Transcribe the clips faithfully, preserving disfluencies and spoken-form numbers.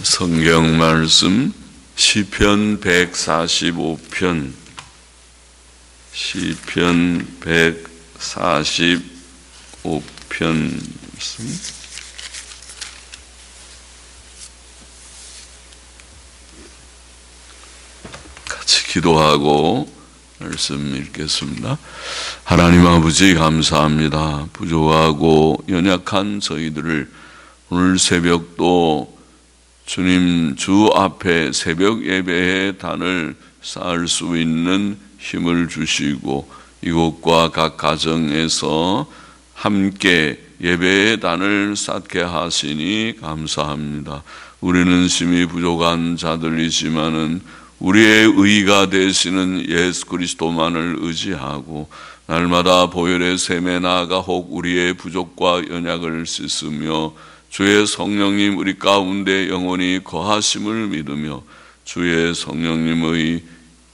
성경 말씀 시편 백사십오 편 시편 백사십오 편 말씀 같이 기도하고 말씀 읽겠습니다. 하나님 아버지 감사합니다. 부족하고 연약한 저희들을 오늘 새벽도 주님 주 앞에 새벽 예배의 단을 쌓을 수 있는 힘을 주시고 이곳과 각 가정에서 함께 예배의 단을 쌓게 하시니 감사합니다. 우리는 심히 부족한 자들이지만은 우리의 의가 되시는 예수 그리스도만을 의지하고 날마다 보혈의 샘에 나아가 혹 우리의 부족과 연약을 씻으며 주의 성령님 우리 가운데 영원히 거하심을 믿으며 주의 성령님의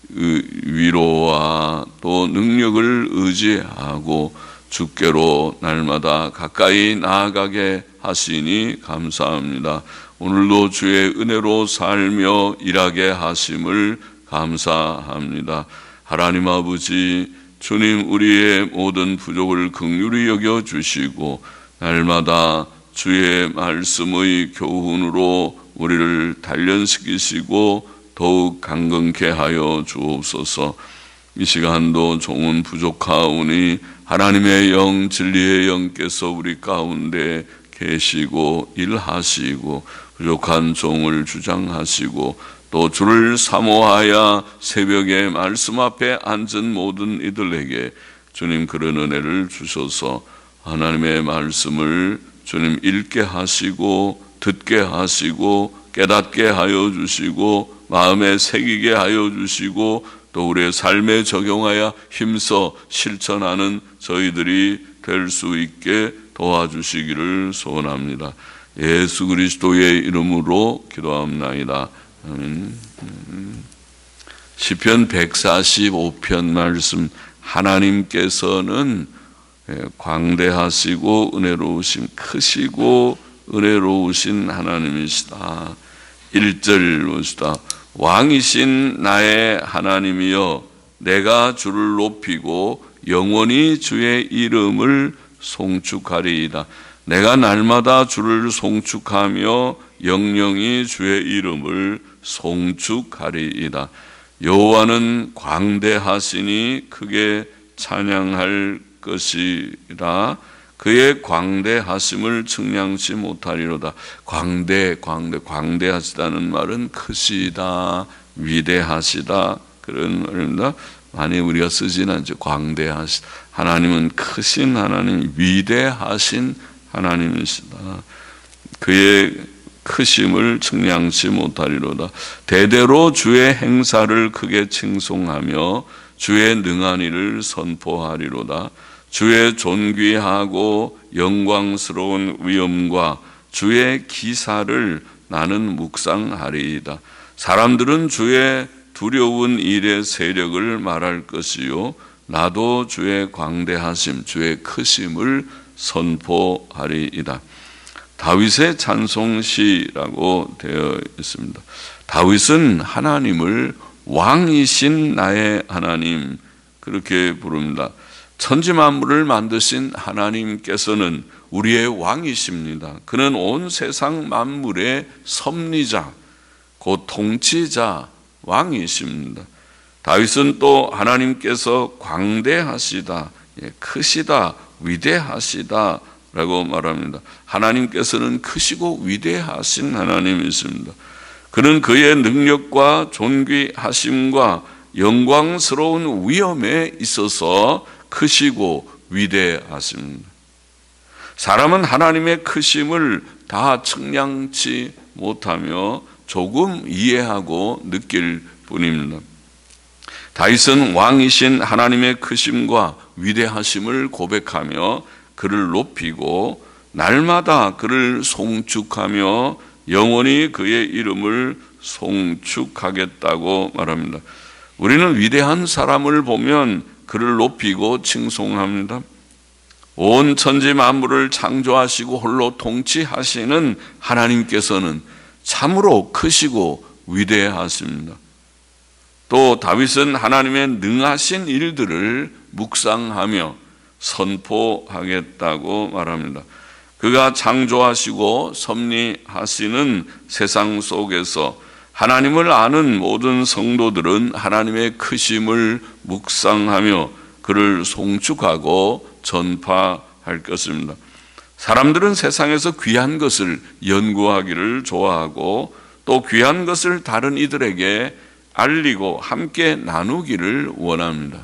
위로와 또 능력을 의지하고 주께로 날마다 가까이 나아가게 하시니 감사합니다. 오늘도 주의 은혜로 살며 일하게 하심을 감사합니다. 하나님 아버지, 주님 우리의 모든 부족을 긍휼히 여겨 주시고 날마다 주의 말씀의 교훈으로 우리를 단련시키시고 더욱 강건케 하여 주옵소서. 이 시간도 종은 부족하오니 하나님의 영 진리의 영께서 우리 가운데 계시고 일하시고 부족한 종을 주장하시고 또 주를 사모하여 새벽에 말씀 앞에 앉은 모든 이들에게 주님 그런 은혜를 주셔서 하나님의 말씀을 주님 읽게 하시고 듣게 하시고 깨닫게 하여 주시고 마음에 새기게 하여 주시고 또 우리의 삶에 적용하여 힘써 실천하는 저희들이 될 수 있게 도와주시기를 소원합니다. 예수 그리스도의 이름으로 기도합나이다. 아멘. 시편 백사십오 편 말씀, 하나님께서는 광대하시고 은혜로우심 크시고 은혜로우신 하나님이시다. 일 절 보시다. 왕이신 나의 하나님이여 내가 주를 높이고 영원히 주의 이름을 송축하리이다. 내가 날마다 주를 송축하며 영영이 주의 이름을 송축하리이다. 여호와는 광대하시니 크게 찬양할 것이라. 그의 광대하심을 측량치 못하리로다. 광대, 광대, 광대하시다는 말은 크시다, 위대하시다 그런 말입니다. 많이 우리가 쓰지는 않죠. 광대하시다. 하나님은 크신 하나님, 위대하신 하나님이시다. 그의 크심을 측량치 못하리로다. 대대로 주의 행사를 크게 칭송하며 주의 능한 일을 선포하리로다. 주의 존귀하고 영광스러운 위엄과 주의 기사를 나는 묵상하리이다. 사람들은 주의 두려운 일의 세력을 말할 것이요 나도 주의 광대하심, 주의 크심을 선포하리이다. 다윗의 찬송시라고 되어 있습니다. 다윗은 하나님을 왕이신 나의 하나님 그렇게 부릅니다. 천지 만물을 만드신 하나님께서는 우리의 왕이십니다. 그는 온 세상 만물의 섭리자, 곧 통치자, 왕이십니다. 다윗은 또 하나님께서 광대하시다, 크시다, 위대하시다 라고 말합니다. 하나님께서는 크시고 위대하신 하나님이십니다. 그는 그의 능력과 존귀하심과 영광스러운 위엄에 있어서 크시고 위대하십니다. 사람은 하나님의 크심을 다 측량치 못하며 조금 이해하고 느낄 뿐입니다. 다윗은 왕이신 하나님의 크심과 위대하심을 고백하며 그를 높이고 날마다 그를 송축하며 영원히 그의 이름을 송축하겠다고 말합니다. 우리는 위대한 사람을 보면 그를 높이고 칭송합니다. 온 천지 만물을 창조하시고 홀로 통치하시는 하나님께서는 참으로 크시고 위대하십니다. 또 다윗은 하나님의 능하신 일들을 묵상하며 선포하겠다고 말합니다. 그가 창조하시고 섭리하시는 세상 속에서 하나님을 아는 모든 성도들은 하나님의 크심을 묵상하며 그를 송축하고 전파할 것입니다. 사람들은 세상에서 귀한 것을 연구하기를 좋아하고 또 귀한 것을 다른 이들에게 알리고 함께 나누기를 원합니다.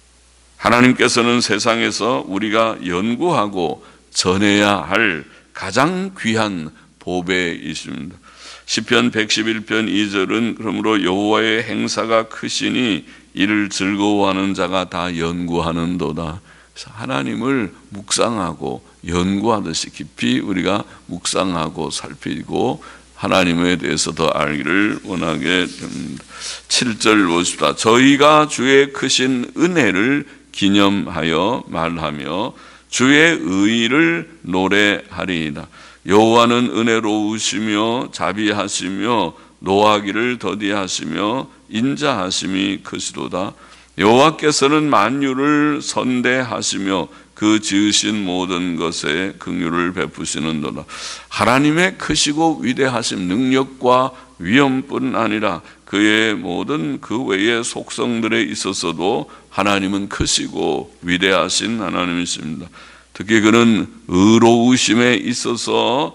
하나님께서는 세상에서 우리가 연구하고 전해야 할 가장 귀한 보배이십니다. 시편 백십일 편 이 절은 그러므로 여호와의 행사가 크시니 이를 즐거워하는 자가 다 연구하는도다. 그래서 하나님을 묵상하고 연구하듯이 깊이 우리가 묵상하고 살피고 하나님에 대해서 더 알기를 원하게 됩니다. 칠 절 보십시다. 저희가 주의 크신 은혜를 기념하여 말하며 주의 의를 노래하리이다. 여호와는 은혜로우시며 자비하시며 노하기를 더디하시며 인자하심이 크시도다. 여호와께서는 만유를 선대하시며 그 지으신 모든 것에 긍휼을 베푸시는도다. 하나님의 크시고 위대하심 능력과 위엄뿐 아니라 그의 모든 그 외의 속성들에 있어서도 하나님은 크시고 위대하신 하나님이십니다. 특히 그는 의로우심에 있어서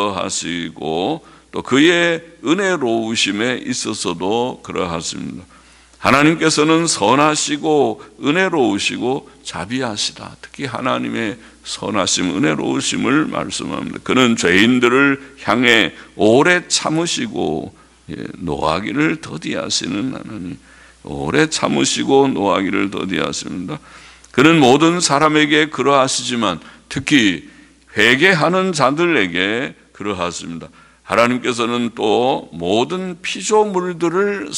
그러하시고 또 그의 은혜로우심에 있어서도 그러하십니다. 하나님께서는 선하시고 은혜로우시고 자비하시다. 특히 하나님의 선하심, 은혜로우심을 말씀합니다. 그는 죄인들을 향해 오래 참으시고 노하기를 더디하시는 하나님, 오래 참으시고 노하기를 더디하십니다. 그는 모든 사람에게 그러하시지만 특히 회개하는 자들에게 그러하십니다. 하나님께서는 또 모든 피조물들을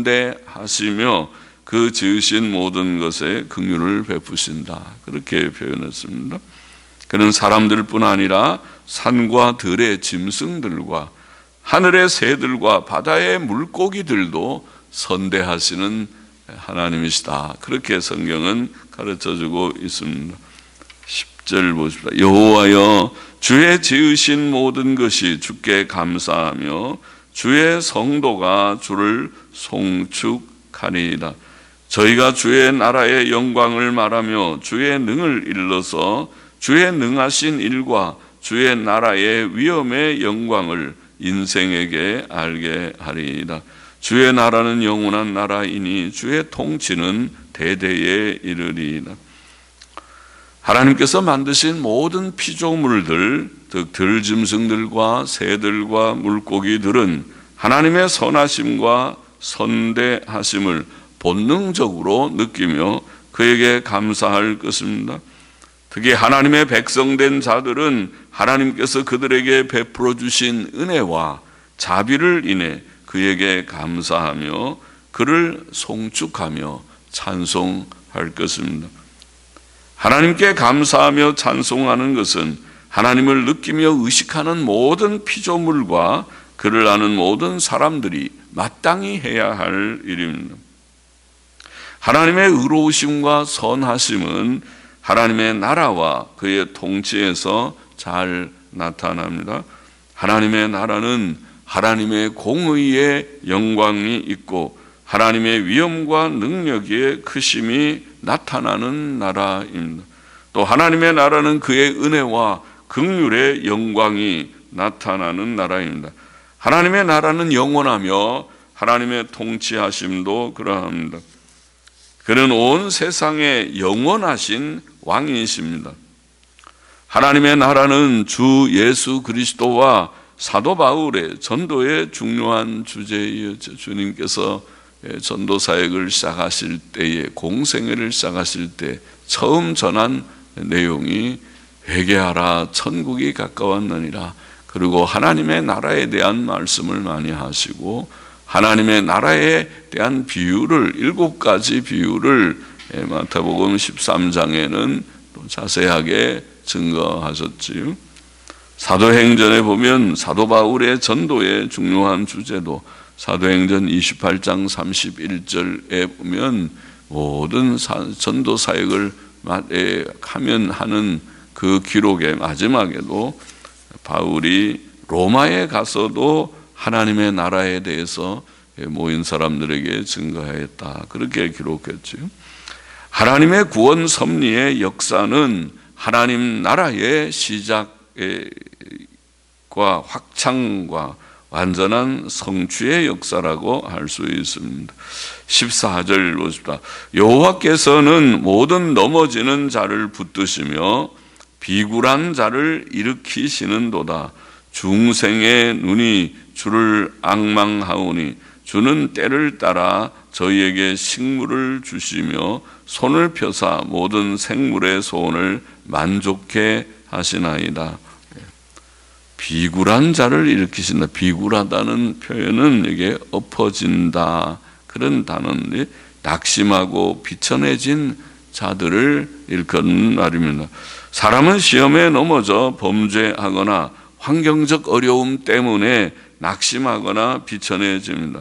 선대하시며 그 지으신 모든 것에 긍휼을 베푸신다. 그렇게 표현했습니다. 그는 사람들뿐 아니라 산과 들의 짐승들과 하늘의 새들과 바다의 물고기들도 선대하시는 하나님이시다. 그렇게 성경은 가르쳐주고 있습니다. 십 절 보십시오. 여호와여 주의 지으신 모든 것이 주께 감사하며 주의 성도가 주를 송축하리이다. 저희가 주의 나라의 영광을 말하며 주의 능을 일러서 주의 능하신 일과 주의 나라의 위엄의 영광을 인생에게 알게 하리이다. 주의 나라는 영원한 나라이니 주의 통치는 대대에 이르리이다. 하나님께서 만드신 모든 피조물들, 즉 들짐승들과 새들과 물고기들은 하나님의 선하심과 선대하심을 본능적으로 느끼며 그에게 감사할 것입니다. 특히 하나님의 백성된 자들은 하나님께서 그들에게 베풀어 주신 은혜와 자비를 인해 그에게 감사하며 그를 송축하며 찬송할 것입니다. 하나님께 감사하며 찬송하는 것은 하나님을 느끼며 의식하는 모든 피조물과 그를 아는 모든 사람들이 마땅히 해야 할 일입니다. 하나님의 의로우심과 선하심은 하나님의 나라와 그의 통치에서 잘 나타납니다. 하나님의 나라는 하나님의 공의의 영광이 있고 하나님의 위엄과 능력의 크심이 나타나는 나라입니다. 또 하나님의 나라는 그의 은혜와 긍휼의 영광이 나타나는 나라입니다. 하나님의 나라는 영원하며 하나님의 통치하심도 그러합니다. 그는 온 세상에 영원하신 왕이십니다. 하나님의 나라는 주 예수 그리스도와 사도 바울의 전도의 중요한 주제이었죠. 주님께서 전도 사역을 시작하실 때에 공생애를 시작하실 때 처음 전한 내용이 회개하라 천국이 가까웠느니라. 그리고 하나님의 나라에 대한 말씀을 많이 하시고 하나님의 나라에 대한 비유를 일곱 가지 비유를 마태복음 십삼 장에는 또 자세하게 증거하셨지요. 사도행전에 보면 사도 바울의 전도의 중요한 주제도 사도행전 이십팔 장 삼십일 절에 보면 모든 전도 사역을 하면 하는 그 기록의 마지막에도 바울이 로마에 가서도 하나님의 나라에 대해서 모인 사람들에게 증거하였다. 그렇게 기록했죠. 하나님의 구원 섭리의 역사는 하나님 나라의 시작과 확장과 완전한 성취의 역사라고 할 수 있습니다. 십사 절 보십시다. 여호와께서는 모든 넘어지는 자를 붙드시며 비굴한 자를 일으키시는도다. 중생의 눈이 주를 앙망하오니 주는 때를 따라 저희에게 식물을 주시며 손을 펴사 모든 생물의 소원을 만족해 하시나이다. 비굴한 자를 일으키신다. 비굴하다는 표현은 이게 엎어진다 그런 단어인데 낙심하고 비천해진 자들을 일컫는 말입니다. 사람은 시험에 넘어져 범죄하거나 환경적 어려움 때문에 낙심하거나 비천해집니다.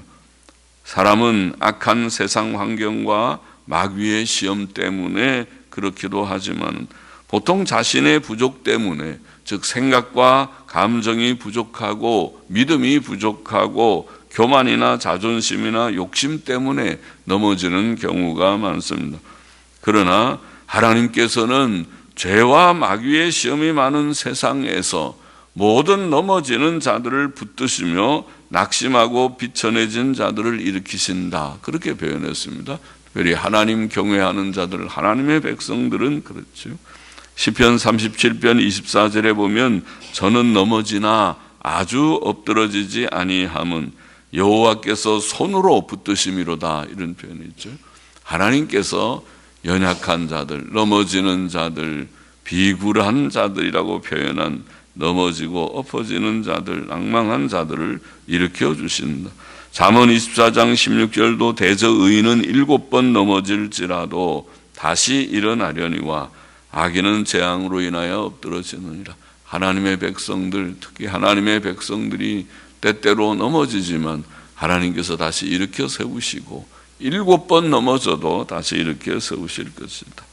사람은 악한 세상 환경과 마귀의 시험 때문에 그렇기도 하지만 보통 자신의 부족 때문에, 즉 생각과 감정이 부족하고 믿음이 부족하고 교만이나 자존심이나 욕심 때문에 넘어지는 경우가 많습니다. 그러나 하나님께서는 죄와 마귀의 시험이 많은 세상에서 모든 넘어지는 자들을 붙드시며 낙심하고 비천해진 자들을 일으키신다. 그렇게 표현했습니다. 특별히 하나님 경외하는 자들, 하나님의 백성들은 그렇죠. 시편 삼십칠 편 이십사 절에 보면 저는 넘어지나 아주 엎드러지지 아니함은 여호와께서 손으로 붙드심이로다. 이런 표현이 있죠. 하나님께서 연약한 자들, 넘어지는 자들, 비굴한 자들이라고 표현한 넘어지고 엎어지는 자들, 낭망한 자들을 일으켜 주신다. 잠언 이십사 장 십육 절도 대저 의인은 일곱 번 넘어질지라도 다시 일어나려니와 악인은 재앙으로 인하여 엎드러지느니라. 하나님의 백성들, 특히 하나님의 백성들이 때때로 넘어지지만 하나님께서 다시 일으켜 세우시고 일곱 번 넘어져도 다시 일으켜 세우실 것이다.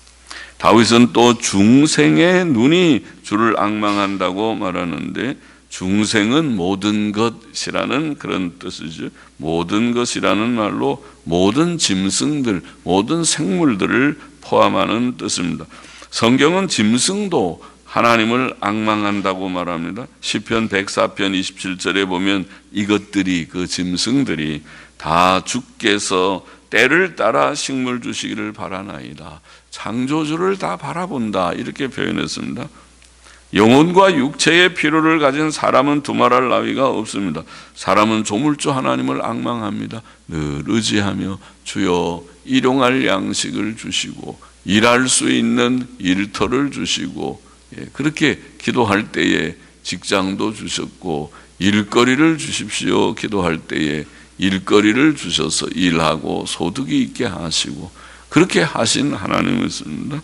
다윗은 또 중생의 눈이 주를 앙망한다고 말하는데 중생은 모든 것이라는 그런 뜻이죠. 모든 것이라는 말로 모든 짐승들, 모든 생물들을 포함하는 뜻입니다. 성경은 짐승도 하나님을 앙망한다고 말합니다. 시편 백사 편 이십칠 절에 보면 이것들이, 그 짐승들이 다 주께서 때를 따라 식물 주시기를 바라나이다. 창조주를 다 바라본다. 이렇게 표현했습니다. 영혼과 육체의 필요를 가진 사람은 두말할 나위가 없습니다. 사람은 조물주 하나님을 앙망합니다. 늘 의지하며 주여 일용할 양식을 주시고 일할 수 있는 일터를 주시고, 예, 그렇게 기도할 때에 직장도 주셨고 일거리를 주십시오 기도할 때에 일거리를 주셔서 일하고 소득이 있게 하시고 그렇게 하신 하나님이었습니다.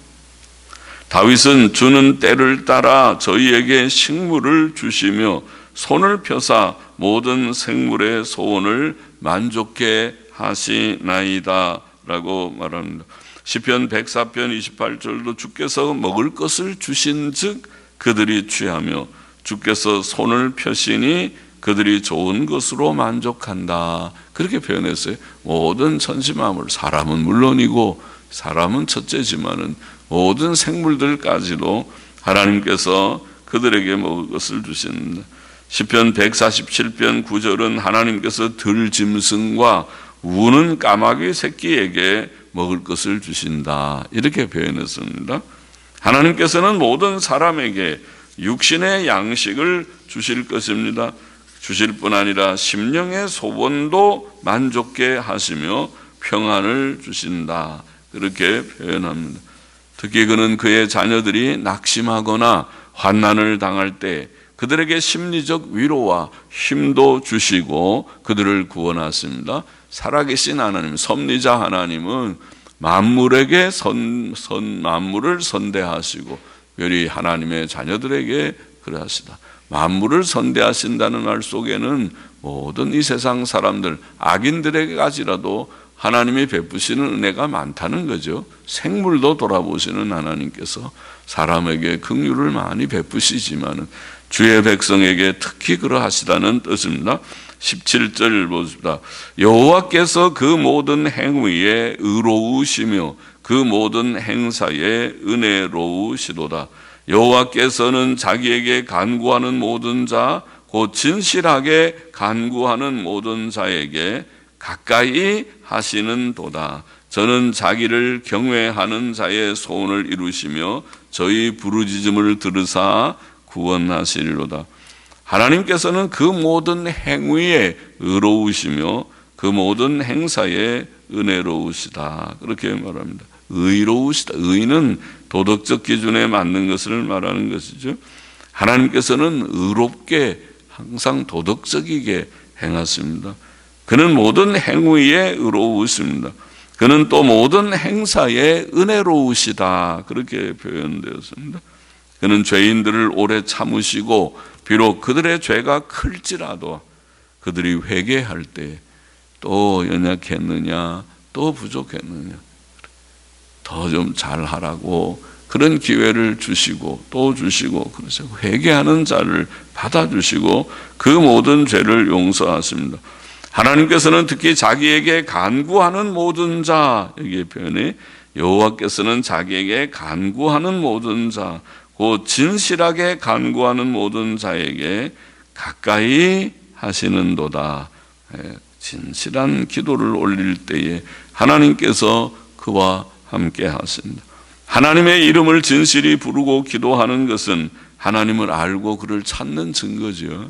다윗은 주는 때를 따라 저희에게 식물을 주시며 손을 펴사 모든 생물의 소원을 만족해 하시나이다 라고 말합니다. 시편 백사 편 이십팔 절도 주께서 먹을 것을 주신 즉 그들이 취하며 주께서 손을 펴시니 그들이 좋은 것으로 만족한다. 그렇게 표현했어요. 모든 천지만물, 사람은 물론이고 사람은 첫째지만은 모든 생물들까지도 하나님께서 그들에게 먹을 것을 주신다. 시편 백사십칠 편 구 절은 하나님께서 들짐승과 우는 까마귀 새끼에게 먹을 것을 주신다. 이렇게 표현했습니다. 하나님께서는 모든 사람에게 육신의 양식을 주실 것입니다. 주실 뿐 아니라 심령의 소원도 만족케 하시며 평안을 주신다. 그렇게 표현합니다. 특히 그는 그의 자녀들이 낙심하거나 환난을 당할 때 그들에게 심리적 위로와 힘도 주시고 그들을 구원하십니다. 살아계신 하나님, 섭리자 하나님은 만물에게 선, 선, 만물을 선대하시고 특별히 하나님의 자녀들에게 그러하시다. 만물을 선대하신다는 말 속에는 모든 이 세상 사람들, 악인들에게까지라도 하나님이 베푸시는 은혜가 많다는 거죠. 생물도 돌아보시는 하나님께서 사람에게 긍휼을 많이 베푸시지만은 주의 백성에게 특히 그러하시다는 뜻입니다. 십칠 절 보십니다. 여호와께서 그 모든 행위에 의로우시며 그 모든 행사에 은혜로우시도다. 여호와께서는 자기에게 간구하는 모든 자, 곧 진실하게 간구하는 모든 자에게 가까이 하시는 도다. 저는 자기를 경외하는 자의 소원을 이루시며 저희 부르짖음을 들으사 구원하시리로다. 하나님께서는 그 모든 행위에 의로우시며 그 모든 행사에 은혜로우시다. 그렇게 말합니다. 의로우시다. 의는 도덕적 기준에 맞는 것을 말하는 것이죠. 하나님께서는 의롭게 항상 도덕적이게 행하십니다. 그는 모든 행위에 의로우십니다. 그는 또 모든 행사에 은혜로우시다. 그렇게 표현되었습니다. 그는 죄인들을 오래 참으시고 비록 그들의 죄가 클지라도 그들이 회개할 때 또 연약했느냐 또 부족했느냐 더 좀 잘하라고 그런 기회를 주시고 또 주시고 그래서 회개하는 자를 받아주시고 그 모든 죄를 용서하십니다. 하나님께서는 특히 자기에게 간구하는 모든 자, 여기에 표현이 여호와께서는 자기에게 간구하는 모든 자, 곧 진실하게 간구하는 모든 자에게 가까이 하시는도다. 진실한 기도를 올릴 때에 하나님께서 그와 함께 하십니다. 하나님의 이름을 진실히 부르고 기도하는 것은 하나님을 알고 그를 찾는 증거죠.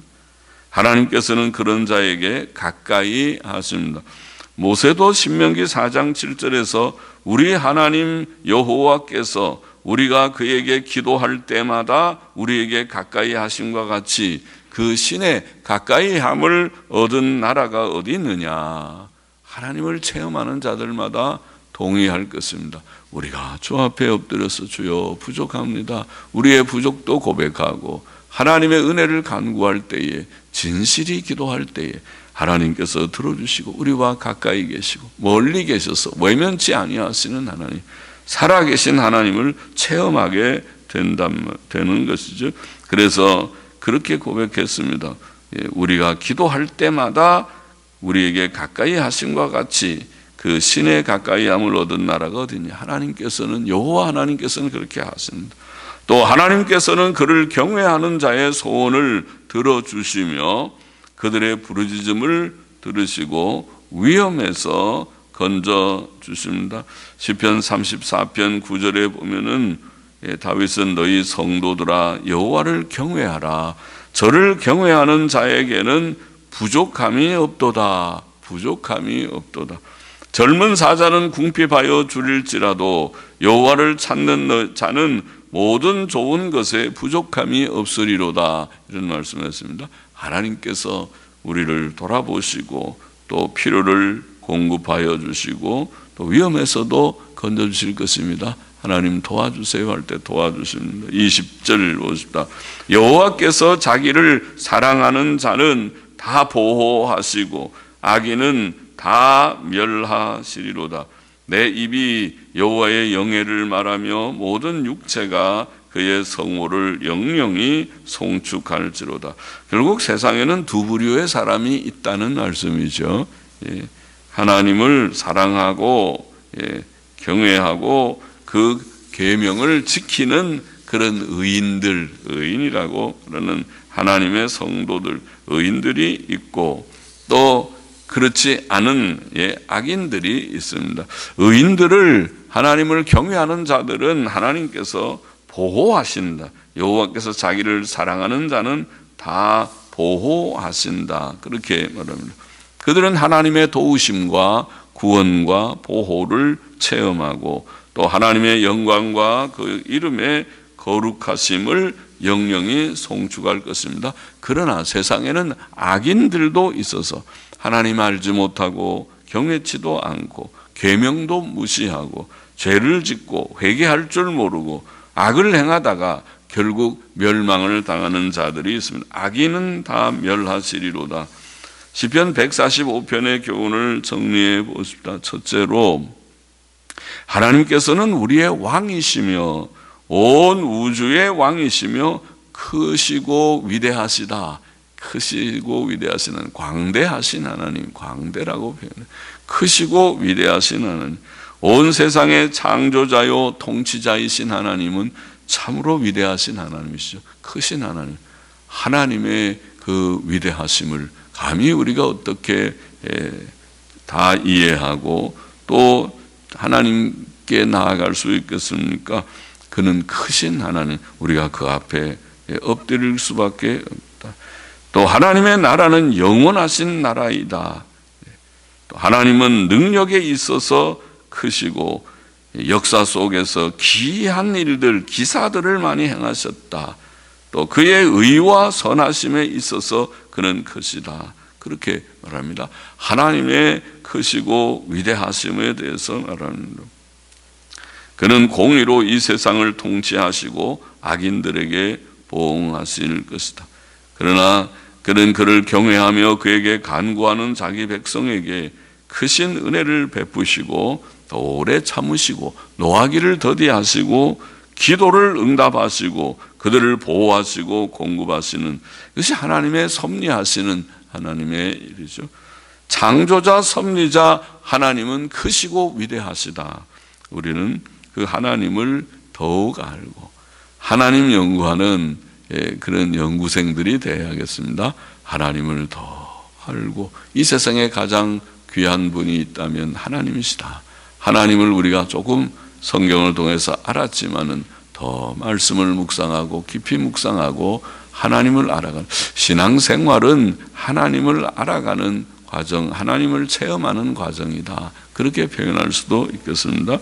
하나님께서는 그런 자에게 가까이 하십니다. 모세도 신명기 사 장 칠 절에서 우리 하나님 여호와께서 우리가 그에게 기도할 때마다 우리에게 가까이 하심과 같이 그 신의 가까이 함을 얻은 나라가 어디 있느냐. 하나님을 체험하는 자들마다 동의할 것입니다. 우리가 주 앞에 엎드려서 주여 부족합니다. 우리의 부족도 고백하고 하나님의 은혜를 간구할 때에 진실히 기도할 때에 하나님께서 들어주시고 우리와 가까이 계시고 멀리 계셔서 외면치 아니하시는 하나님, 살아계신 하나님을 체험하게 된다면 되는 것이죠. 그래서 그렇게 고백했습니다. 우리가 기도할 때마다 우리에게 가까이 하심과 같이 그 신의 가까이 함을 얻은 나라가 어디냐. 하나님께서는 여호와 하나님께서는 그렇게 하십니다. 또 하나님께서는 그를 경외하는 자의 소원을 들어주시며 그들의 부르짖음을 들으시고 위험에서 건져 주십니다. 시편 삼십사 편 구 절에 보면은 다윗은 너희 성도들아 여호와를 경외하라. 저를 경외하는 자에게는 부족함이 없도다. 부족함이 없도다. 젊은 사자는 궁핍하여 줄일지라도 여호와를 찾는 자는 모든 좋은 것에 부족함이 없으리로다. 이런 말씀했습니다. 하나님께서 우리를 돌아보시고 또 필요를 공급하여 주시고 또 위험에서도 건져주실 것입니다. 하나님 도와주세요 할 때 도와주십니다. 이십 절 보십시다. 여호와께서 자기를 사랑하는 자는 다 보호하시고 악인은 다 멸하시리로다. 내 입이 여호와의 영예를 말하며 모든 육체가 그의 성호를 영영히 송축할지로다. 결국 세상에는 두 부류의 사람이 있다는 말씀이죠. 예, 하나님을 사랑하고 예, 경외하고 그 계명을 지키는 그런 의인들, 의인이라고 그러는 하나님의 성도들, 의인들이 있고 또 그렇지 않은 예, 악인들이 있습니다. 의인들을 하나님을 경외하는 자들은 하나님께서 보호하신다. 여호와께서 자기를 사랑하는 자는 다 보호하신다. 그렇게 말합니다. 그들은 하나님의 도우심과 구원과 보호를 체험하고 또 하나님의 영광과 그 이름의 거룩하심을 영영히 송축할 것입니다. 그러나 세상에는 악인들도 있어서 하나님 알지 못하고 경외치도 않고 계명도 무시하고 죄를 짓고 회개할 줄 모르고 악을 행하다가 결국 멸망을 당하는 자들이 있습니다. 악인은 다 멸하시리로다. 시편 백사십오 편의 교훈을 정리해 보십시다. 첫째로, 하나님께서는 우리의 왕이시며 온 우주의 왕이시며 크시고 위대하시다. 크시고 위대하시는, 광대하신 하나님, 광대라고 표현해요. 크시고 위대하신 하나님, 온 세상의 창조자요 통치자이신 하나님은 참으로 위대하신 하나님이시죠. 크신 하나님, 하나님의 그 위대하심을 감히 우리가 어떻게 다 이해하고 또 하나님께 나아갈 수 있겠습니까? 그는 크신 하나님, 우리가 그 앞에 엎드릴 수밖에 없다. 또 하나님의 나라는 영원하신 나라이다. 또 하나님은 능력에 있어서 크시고 역사 속에서 기이한 일들, 기사들을 많이 행하셨다. 또 그의 의와 선하심에 있어서 그는 크시다. 그렇게 말합니다. 하나님의 크시고 위대하심에 대해서 말합니다. 그는 공의로 이 세상을 통치하시고 악인들에게 보응하실 것이다. 그러나 그는 그를 경외하며 그에게 간구하는 자기 백성에게 크신 은혜를 베푸시고 더 오래 참으시고 노하기를 더디하시고 기도를 응답하시고 그들을 보호하시고 공급하시는, 이것이 하나님의 섭리하시는 하나님의 일이죠. 창조자 섭리자 하나님은 크시고 위대하시다. 우리는 그 하나님을 더욱 알고 하나님 연구하는 그런 연구생들이 되어야겠습니다. 하나님을 더 알고, 이 세상에 가장 귀한 분이 있다면 하나님이시다. 하나님을 우리가 조금 성경을 통해서 알았지만은 더 말씀을 묵상하고 깊이 묵상하고 하나님을 알아가는 신앙생활은 하나님을 알아가는 과정, 하나님을 체험하는 과정이다. 그렇게 표현할 수도 있겠습니다.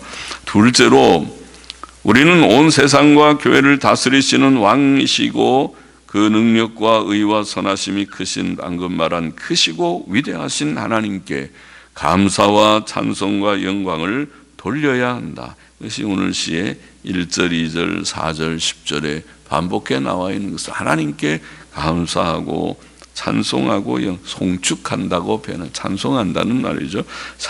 둘째로, 우리는 온 세상과 교회를 다스리시는 왕이시고 그 능력과 의와 선하심이 크신, 방금 말한 크시고 위대하신 하나님께 감사와 찬송과 영광을 돌려야 한다. 이것이 오늘 시의 일 절, 이 절, 사 절, 십 절에 반복해 나와 있는 것을 하나님께 감사하고 찬송하고 송축한다고 표현한, 찬송한다는 말이죠.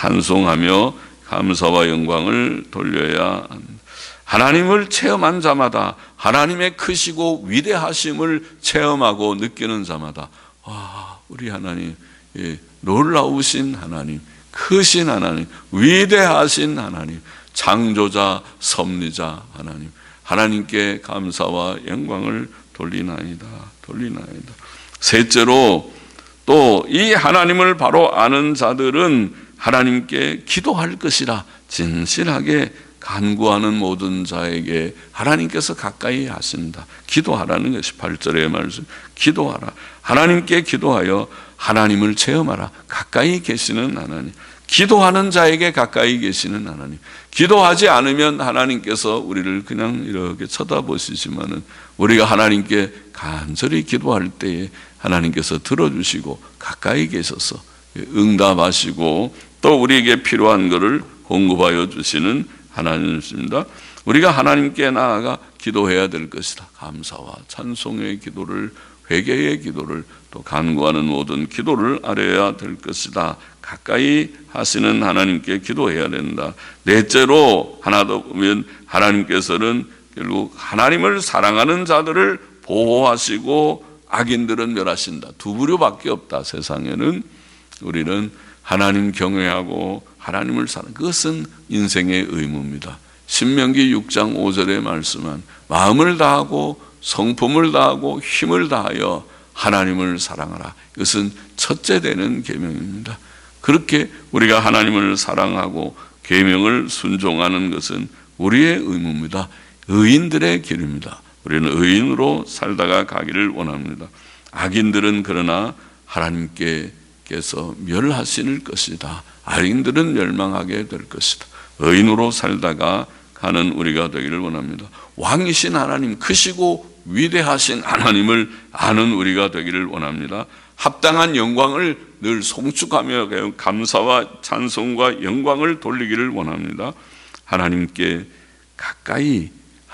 찬송하며 감사와 영광을 돌려야 한다. 하나님을 체험한 자마다, 하나님의 크시고 위대하심을 체험하고 느끼는 자마다, 와, 우리 하나님, 예, 놀라우신 하나님, 크신 하나님, 위대하신 하나님, 창조자, 섭리자 하나님, 하나님께 감사와 영광을 돌리나이다, 돌리나이다. 셋째로, 또 이 하나님을 바로 아는 자들은 하나님께 기도할 것이라 진실하게 간구하는 모든 자에게 하나님께서 가까이 하신다. 기도하라는 것이 팔 절의 말씀. 기도하라. 하나님께 기도하여 하나님을 체험하라. 가까이 계시는 하나님. 기도하는 자에게 가까이 계시는 하나님. 기도하지 않으면 하나님께서 우리를 그냥 이렇게 쳐다보시지만은 우리가 하나님께 간절히 기도할 때에 하나님께서 들어주시고 가까이 계셔서 응답하시고 또 우리에게 필요한 것을 공급하여 주시는 하나님이십니다. 우리가 하나님께 나아가 기도해야 될 것이다. 감사와 찬송의 기도를, 회개의 기도를, 또 간구하는 모든 기도를 아뢰어야 될 것이다. 가까이 하시는 하나님께 기도해야 된다. 넷째로, 하나 더 보면 하나님께서는 결국 하나님을 사랑하는 자들을 보호하시고 악인들은 멸하신다. 두 부류밖에 없다. 세상에는 우리는 하나님 경외하고 하나님을 사랑, 그것은 인생의 의무입니다. 신명기 육 장 오 절에 말씀한 마음을 다하고 성품을 다하고 힘을 다하여 하나님을 사랑하라. 이것은 첫째 되는 계명입니다. 그렇게 우리가 하나님을 사랑하고 계명을 순종하는 것은 우리의 의무입니다. 의인들의 길입니다. 우리는 의인으로 살다가 가기를 원합니다. 악인들은 그러나 하나님께서 멸하실 것이다. 악인들은 멸망하게 될 것이다. 의인으로 살다가 가는 우리가 되기를 원합니다. 왕이신 하나님, 크시고 위대하신 하나님을 아는 우리가 되기를 원합니다. 합당한 영광을 늘 송축하며 감사와 찬송과 영광을 돌리기를 원합니다. 하나님께 가까이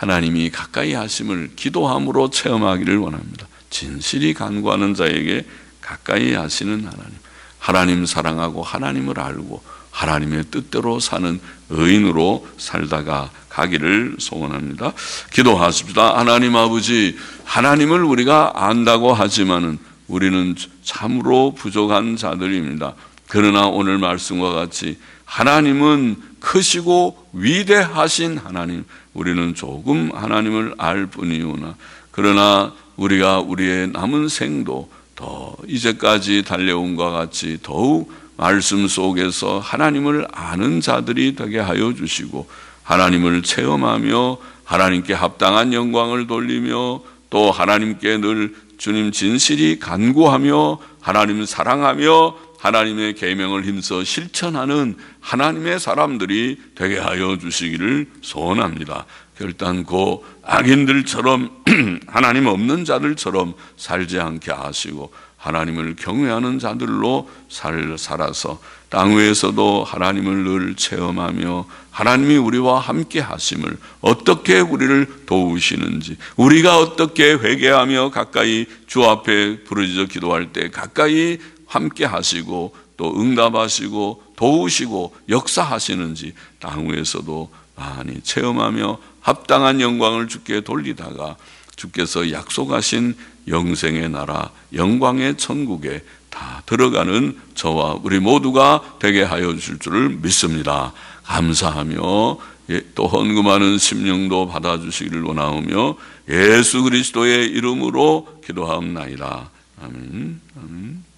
하나님이 가까이 하심을 기도함으로 체험하기를 원합니다. 진실이 간구하는 자에게 가까이 하시는 하나님, 하나님 사랑하고 하나님을 알고 하나님의 뜻대로 사는 의인으로 살다가 가기를 소원합니다. 기도하십시다. 하나님 아버지, 하나님을 우리가 안다고 하지만은 우리는 참으로 부족한 자들입니다. 그러나 오늘 말씀과 같이 하나님은 크시고 위대하신 하나님, 우리는 조금 하나님을 알 뿐이오나 그러나 우리가 우리의 남은 생도 더 이제까지 달려온과 같이 더욱 말씀 속에서 하나님을 아는 자들이 되게 하여 주시고 하나님을 체험하며 하나님께 합당한 영광을 돌리며 또 하나님께 늘 주님 진실이 간구하며 하나님을 사랑하며 하나님의 계명을 힘써 실천하는 하나님의 사람들이 되게 하여 주시기를 소원합니다. 결단코 악인들처럼 하나님 없는 자들처럼 살지 않게 하시고 하나님을 경외하는 자들로 살, 살아서 땅 위에서도 하나님을 늘 체험하며 하나님이 우리와 함께 하심을, 어떻게 우리를 도우시는지, 우리가 어떻게 회개하며 가까이 주 앞에 부르짖어 기도할 때 가까이 함께 하시고 또 응답하시고 도우시고 역사하시는지 땅 위에서도 많이 체험하며 합당한 영광을 주께 돌리다가 주께서 약속하신 영생의 나라, 영광의 천국에 다 들어가는 저와 우리 모두가 되게 하여 주실 줄을 믿습니다. 감사하며 또 헌금하는 심령도 받아주시기를 원하오며 예수 그리스도의 이름으로 기도하옵나이다. 아멘. 아멘.